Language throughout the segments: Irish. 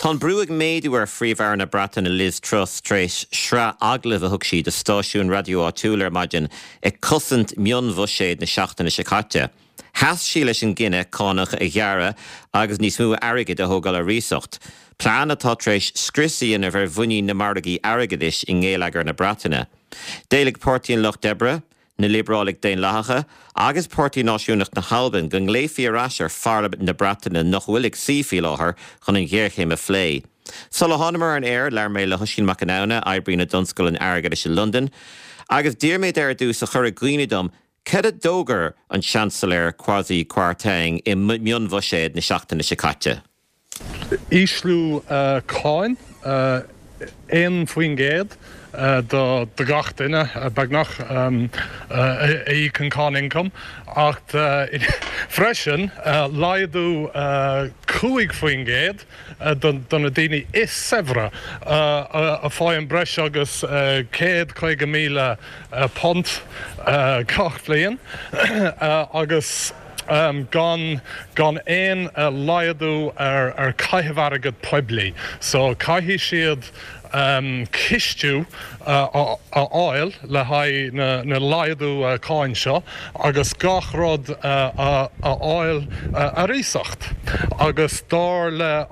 Con brúig méadú ar fríomhhar na Bratainna Liz Truss tréis sra aglah a thug siad de stáisiún radio áitiúil maidin ag cosint mion bhuiséad na seachtainna sicáte. Has sí leis an gine cánach a ghearra agus níos mú airgid a thógáil a ríosacht. Plán atá tréis scrisaíon a bhar bhuiní na margaí airgadis i ngélagar na Bratainna. Délig Pórtaíon Loch Debre, na Librálig Dain Lachacha, agus Pórtaí Náisiúnach na Halban go ngléifí arás ar Parlament na Bratainna nach bhfuilig sífí láthair chun an gghearchéim a phlé. Sola hanamar an air lear mé le Hosín Macanowna, Ibrín a Dunscoil in airgadis in London, agus dír méid ar dús a chur a gcuinidom ced a dógar an Chancellor quasi cuartang I mion bhuiséad na seachtainna sicáte. Íslú cáin éon faoin géad de gach duine beagnach é can cá income ach freisin laidú cúig faoin géad donna daoine is sevra a fáin breis agus céad chuig míle pont cach bliain agus gan éon laidú ar caitheharagad poibli. So caithí siad cistú a áil le haid na laidú cáin seo agus gach rud a áil a ríosacht agus dáir le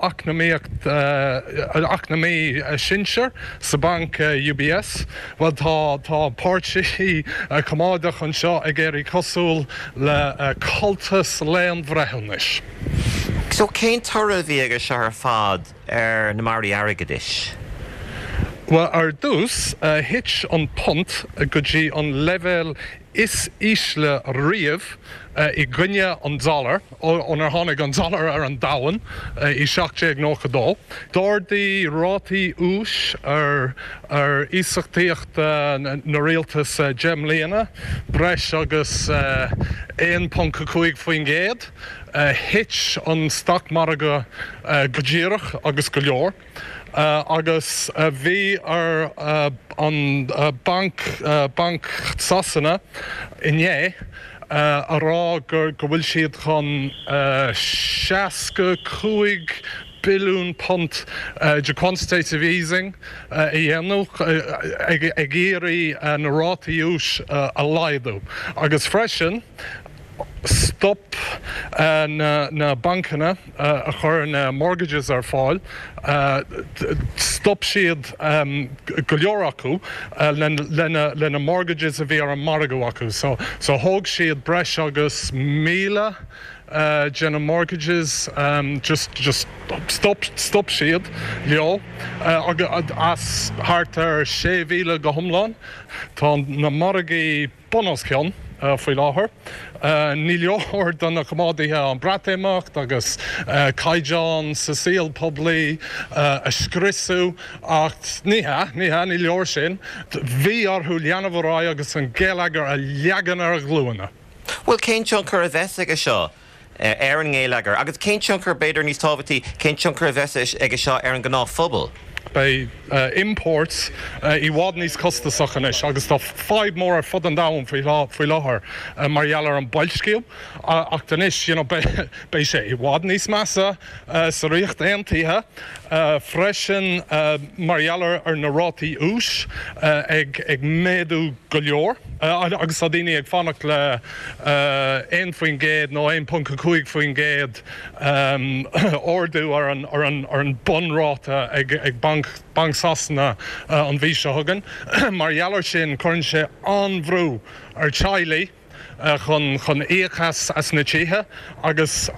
acnamí sinsear sa bank UBS bhil tá páirtí comáideach an seo ag éirí cosúil le cultas leon bhreithilnis. So cén tora bhí agus se ar fad ar na marí airgadis? Well, ar dús, hitch an pont go dtí an level is ísle riamh I gunne an dollar, on ar tháinig an dollar ar an dawan I 17.90. Dáirdaí rátaí ús ar ísachtaíocht na rialtas Gemléana, breis agus 1.5 faoin géad, hitch an stock maraga go ddíireach agus go leor. Agus bhí ar an bank Sasanna inné ará gur bhfuil siad chun 65 billiún pont de quantitative easing I dhéanú ag éirí na rátaí ús a laidú. Agus freisin stop na bankana a chur na mortgages ar fáil stop siad go leor acu lena mortgages a bhí ar an margadh acu. So thóg siad breis agus míle Jenna mortgages just stop siad leo as hart ar 6,000 go thomláin tá na margaí bonos ceann faoi láthair. Ní leor don na comádaithe an bratéimeacht agus caideán Cecile Publi a scrisú ach ní leor sin bhí arthú leanamhrá agus an géalagar a leagan ar a glúine. Well, cén tionchar a bheits ag seo ar an ngéalagar agus cén tionchar beidir níos tábhairtí cén tionchar a bheits ag seo ar an gná phobal. By imports I bhád níos costasachais agus tá 5 mór ar fud an dain faoi láthair mar dheallar an bailsciúil ach danis bei sé I bhád níos measa sa riocht aontaithe freisin mar dheallar ar na rátaí ús ag méadú go leor agus a daoine ag fanacht le 1 faoin géad nó 1.5 faoin géad ordú ar an bunráta ag bank Sasanna an bhí seo thugan mar dheallar sin chuann sé anbhrú ar Chile chun échas as na títhe agus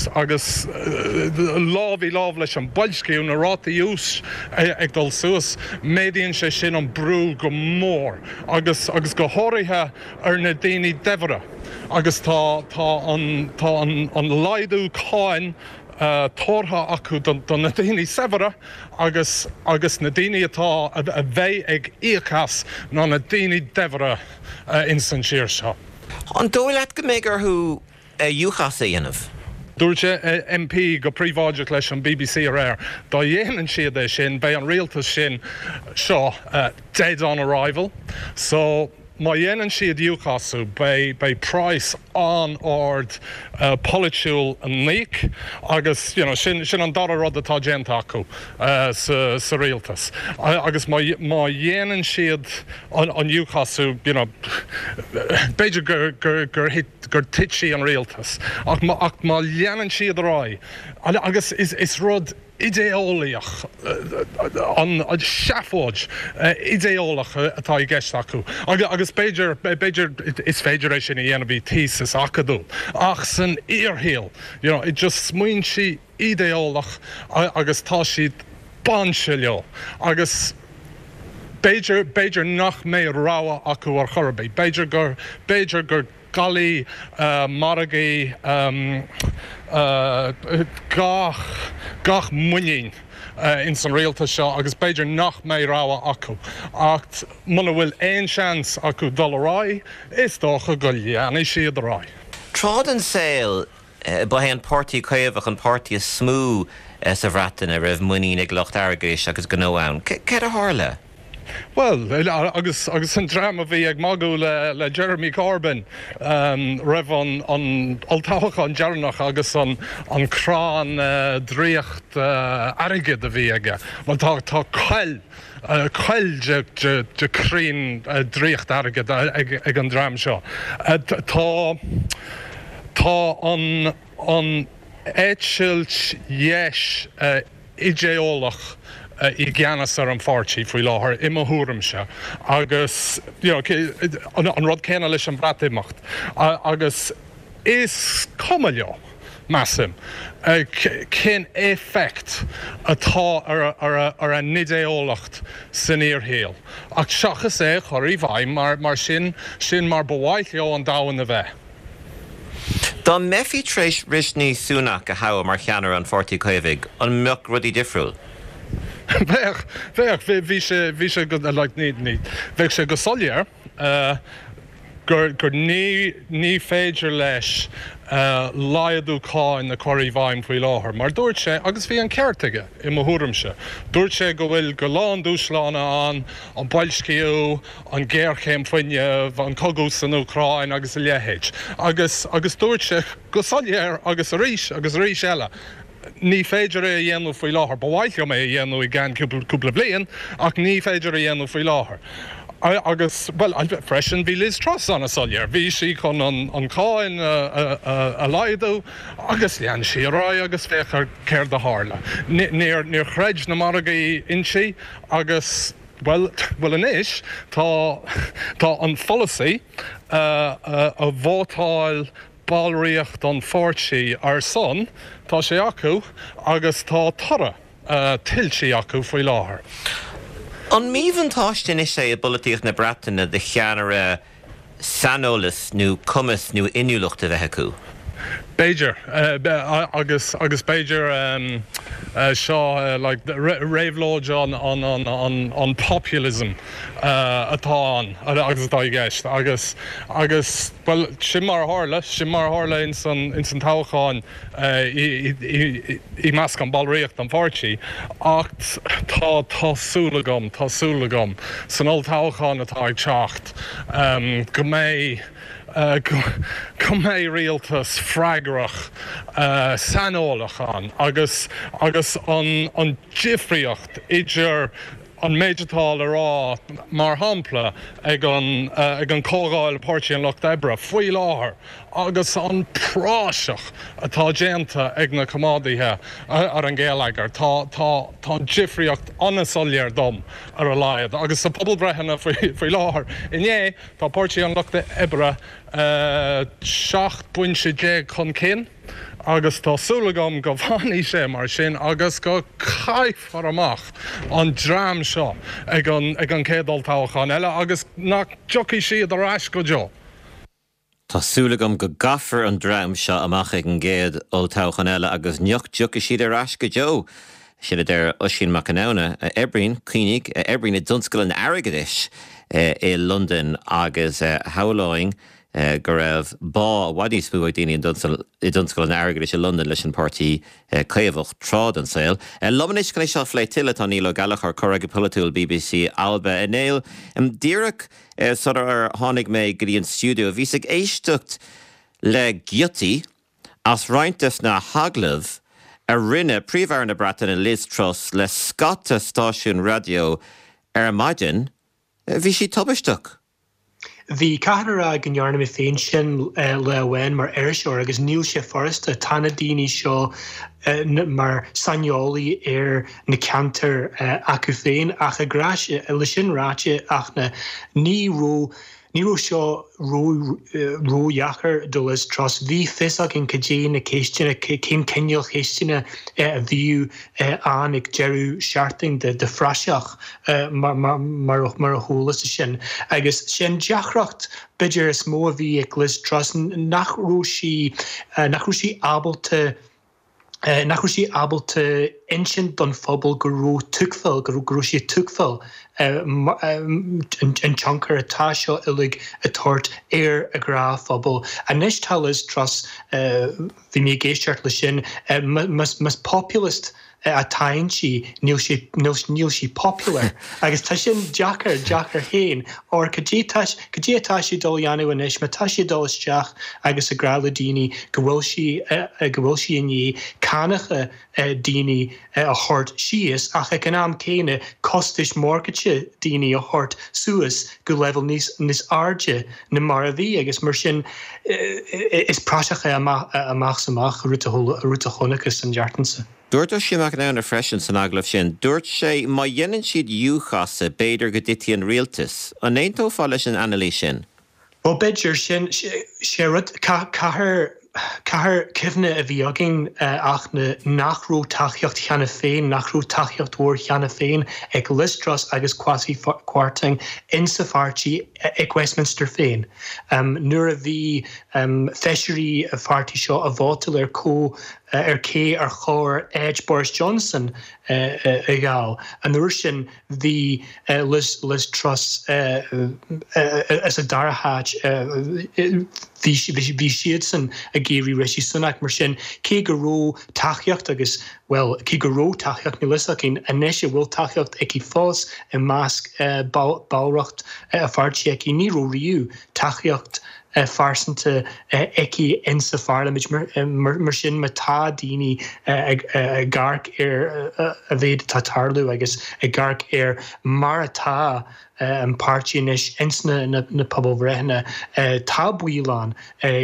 lábh leis an bailsciú na rátaí ús ag dul suas médaonn sé sin an brú go mór agus go háirithe ar na daoine debhre agus tá an laidú cáin tórtha acu don na daoine severa agus na daoine atá a bheith ag íochas ná na daoine debhre in san tíir seo. An dóileit go méid arthú dúchas a dhéanamh? Dúirte MP go príomháideach leis an BBC ar air. Dá dhéanann siad é sin, bei an rialtas sin seo dead on arrival. So dhéanann siad Newcastle by price on ord politiúil an níc agus sin an dara rud atá déanta acu sa rialtas. Agus má dhéanann siad an Newcastle beidir gur tití an rialtas ach má dhéanann siad rá agus is rud ideolaíoch an seafóid ideolach atá I gceist acu. Agus beidir is féidir éis sin I dhéanamh tíos acadú. Ach san iarthaol, I just smuoin si ideolach agus tá siad banse leo. Agus beidir nach mé ráha acu ar chorbaí. Beidir gur galí maragaí gach muín in san réalta seo agus beidir nach mé ráha acu. Ach muna bhfuil éon seans acu dul rá is dócha go leanana siad rá. Trád an saoil ba an pártaí caomhach an pártaí smú sa bhreatain a raibh muín ag locht airgéis agus go nóann. Cead a hála? Well, agus an drama bhí ag magú le Jeremy Corbyn raibh an altácha an dearnach agus an crán dríocht airgid a bhí aige. Well, tá cail de crín dríocht airgid ag an drama seo. Tá an éidsilt dhéis ideolach I gceannas ar an pháirtí faoi láthair imime thuairimse agus an rud céanna leis an bhreatimmeacht agus is cuma leo measim cén éfect atá ar an nidéolacht san iarthaol ach seachas choirí bhaim mar sin mar bhhaith leo an damhain a bheith. Tá mefií tréis Rishi Sunak a hawa mar cheanar an pháirtí caomhaigh an meach rudí difriúil. Bhí sé go ní. Bheadh sé go soléir gur ní féidir leis laiadú cáin na choirí bhaim faoi láthair. Mar dúirt sé agus bhí an ceartaige I mo thuairimse. Dúirt sé go bhfuil go lán dúslána an bailsciú, an ggéirchéim fuinneamh, an cogús san Ucráin agus a léhéid. Agus dúirt sé go soléir agus a rís eile. Ní féidir a dhéanamh faoi láthair, bhhaithio mé dhéanamh I gceann cúpla bliain, ach ní féidir a dhéanamh faoi láthair. Agus, well, freisin bhí Liz Truss an a soléir. Bhí si chun an cáin a laidú, agus leann si rá agus féchar céir de hála. Níor chreid na maragaí insi, agus, well, inis, tá an policy a bhótáil ballríocht an pháirtí ar son, tá sé acu agus tá tara tiltí acu faoi láthair. An míomhan táistin is sé a bolaíocht na breataine de cheanara sanolas nó cumas nó inniúlacht a bheith acu. Beidir agus Beidir seo like réimhlóid an populism atá agus atá I gceist agus well sin mar tharla in san tábháin I measc an ballríocht an pháirtí ach tásúla gom san oll tábháin atá ag teacht go mé rialtas freigrach sanolachan agus an difriocht idir an méidetá rá mar hampla ag an cógáil pártí an Locht Ebre faoi láthair agus an práiseach atá déanta ag na comádaithe ar an ggéalaigear tá difriocht anasoléir dom ar a laiad agus sa pobl breithanna faoi láthair inné tá pártí an Locht Ebre 7 buinte chun cinn agus tásúlagam go bhaí sé mar sin agus go caiithfar amach an drám seo ag an cédal tábhachan eile agus nach joci siad arás go jo. Tásúlagam go gafar an drám seo amach ag an géad ó tábhachan eile agus neocht joci siad arás go jo. Siad ar Oisín McAnona a Ebrín, Clínig, Ebrín a dunscail an airgadis I London agus howláing go raibh bá bhaidí smúid daoine i donscoil an airgead is London leis an pártaí caomhach trád an saoil. Lomanis gan seo flé tiile an ílo galach ar corrag politúil BBC Alba Enéil. Díreach sort ar tháinig mé go dtí an stúdio, bhí sig éisteacht le giotí as rointas na haglah a rinne príomhhar na bratan a Liz Truss le scata stáisiún radio ar maidin, bhí sí tubasteach. The Cahara Ganyarna Mifane Shin Lewen Mar Erishor agus Neil She Forest Tanadini Shaw Mar Sanyoli na Canter Akufane Acha Grash Lishin Rache Achna Niro Shaw ro Yacher Dolis Trust V Fisak in Kajin a Kistina Kim Kenyal Kistina view Anik Jeru Sharting the Frashach Marholis Shin Agus Shin Jachracht Bidger Mo Vehicles Trust Nachrushi able to Nachrushi able to ancient dun fobble guru tukfel grushi tukfel and chunker a tasha illig a tort air a gra fobble and nish talis trust the me geishart lishin must populist a time she Neil she popular agus tashin jacker hain or kajitash dolyanu and ishmatashi dolishach agus a graladini gewilshi in ye kanach dini a hort she is ach ekanam kane kostish mortgage dini a hort suis go level nis arge na maravi agus mershin is prasach a machsamach rutahonicus and jartense. Dúirt sé mac ná na freisin san aglah sin, dúirt sé má dhéanann siad dúchasa beidir go dtíon rialtas, an éontó fá leis an analí sin. Well, beidir sin séad Cahar kivne a viagin ach na nachrú tachiacht cheanna féin, nachrú tachiacht war cheanna féin, ag Listras agus quasi quarting in safarchi ag Westminster féin. Nuair a bhí fishery a farti seo a bhátal co cé ar chóir Edge Boris Johnson a gáil. An nuair sin bhí Liz Truss as a darahaj bhí siad san a géirí Rishi Sunak mar sin cé go ró tachiacht agus cé go ró tachiacht na lisacin a neise bhfuil tachiacht ag í fós i másc báireacht a farti ag í ní ró riú tachiacht farsanta eki insa farlamid mar sin matá dini garc a bhéad tatarlu agus a garc maratá partíis insna na pobl brehna tábuílan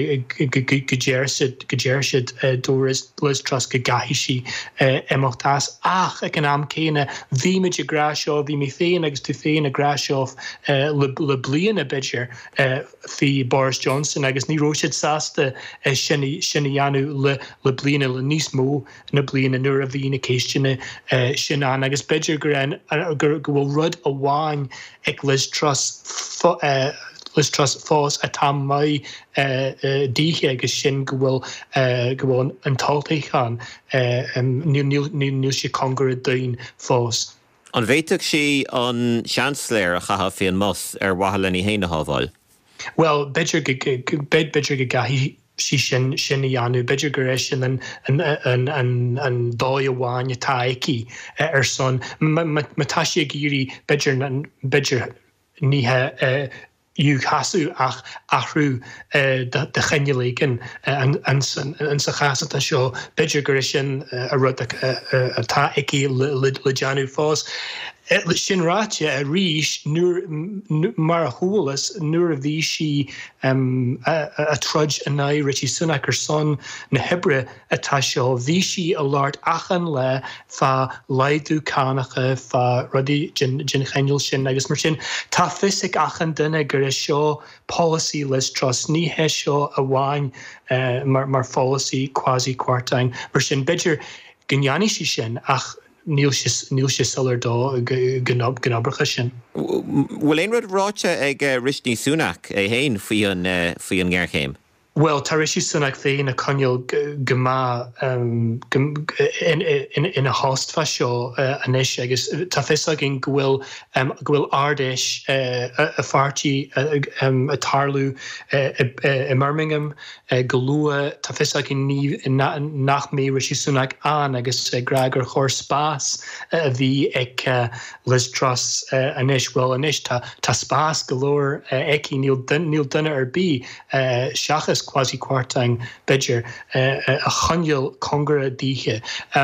gajérsid doris Liz Truss go gahiisi emochtás ach ag an am céine bhíimiid a grasio bhí mi féin agus tú féin a grasio le blian a bidger fi Boris Johnson agus ní roisid sásta sinnaanú le bliana le níos mó na bliana nuair a bhí na céistena sin an agus bidger go bhfuil rud a bháin ag Liz Truss fós a tam mai díhe agus sin go bhfuil an taltaíchan níl sé congur a daon fós. An bhéiteach sí an seansléir a chahabh faoin mos ar wathal í héine hábháil? Well, bidger go gahi si sin ianu bidger go éis sin an dói amháin atá aici ar son matá sé géirí bidger níthe yw hasú ach achrú de chenneléigen an sa chasat a seo bidger go sin a rud atá aici le deanú fós. Sin ráte a ríis mar a hólas nuair a bhí si a trudge a ná Rishi Sunak ar son na Hebre atá seo bhí si a láirt achan le fa leidú cánacha fa rudí gin cheiniúil sin agus mar sin tá fisic achan duine gur is seo policy Liz Truss ní he seo a bháin mar policy quasi quartain mar sin bidger gneanní si sin ach níl sé sular dó gnobracha sin. Bhfuil éon rud ráite ag Rishi Sunak é héin faoi an gghearchéim? Well, Tarishi Sunak féin a conneol gama in a hostfa seo anis agus tá fissagin gohfuil ardéis a fartí a tarlú i Birmingham golua tá fissagin nach mé Rishi Sunak an agus gragur chóir spás a bhí ag Liz Truss anis well anis tá spás golóir eki níl dunne ar bí seachas quasi quartang bidger a chanjal congra diche a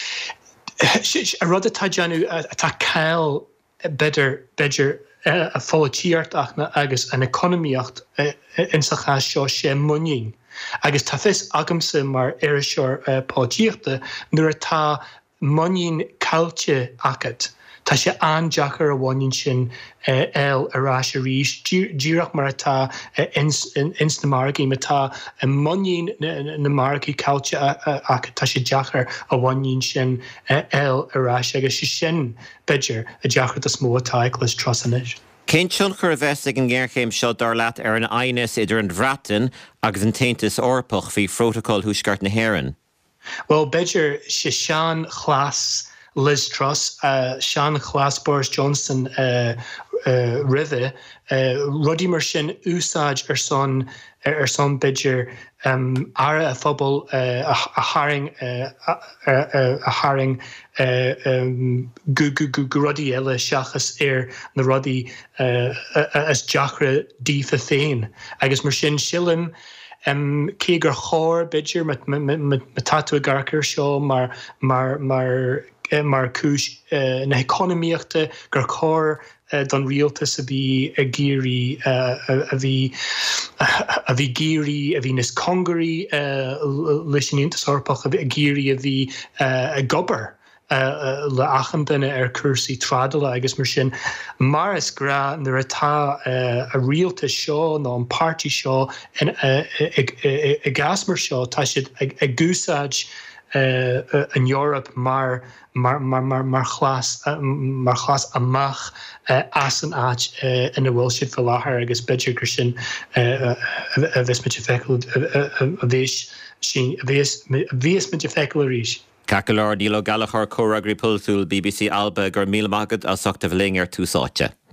rud atá janu atá cael bidger a foltíart achna agus an economíocht in sa chas seo sé munin agus tá fis agamsa mar iriseoir pátíochta nuair atá munin cailte agat. Tá sé anjachar a bhain sin arás a rís díreach mar atá ins na margaí matá muín na margaí cailte ach tá sé deachar a bhain sin arás agus sin bidger a deachar a smó atá ag Liz Truss anis. Cén tionchar a bheits ag an ggéirchéim seo dar leat ar an aithnes idir an bhreatain agus an taontas orpach faoi protocol thuaisceart na hÉireann? Well, bidger sé sean chlas Liz Truss, Sean Chlas Boris Johnson rive, Ruddy mar sin úsáid ar son bidger ara a phobal a haring Ruddy eile seachas na Ruddy as jachra dífa féin. Agus mar sin silim cé gur chóir bidger met tatu garcar seo mar cúis na economíochta gur chóir don rialtas a bhí a géirí a bhí géirí a bhí nas congarí leis an iontas orpach a géirí a bhí a gobar le achan duine ar cursaí tradala agus mar sin mar is gra nuair atá a rialtas seo ná an pártí seo i gasmar seo tá siad ag gúsáid in Europe mar chlas amach as an áit ina bhfuil siad fel láthair agus bidger gur sin a bheits mit feicil a bhís mit feicil a ríis. Cacalar dílo galachar córagraí pulsúil BBC Alba gur míle magad a sochta bhling ar túsáte.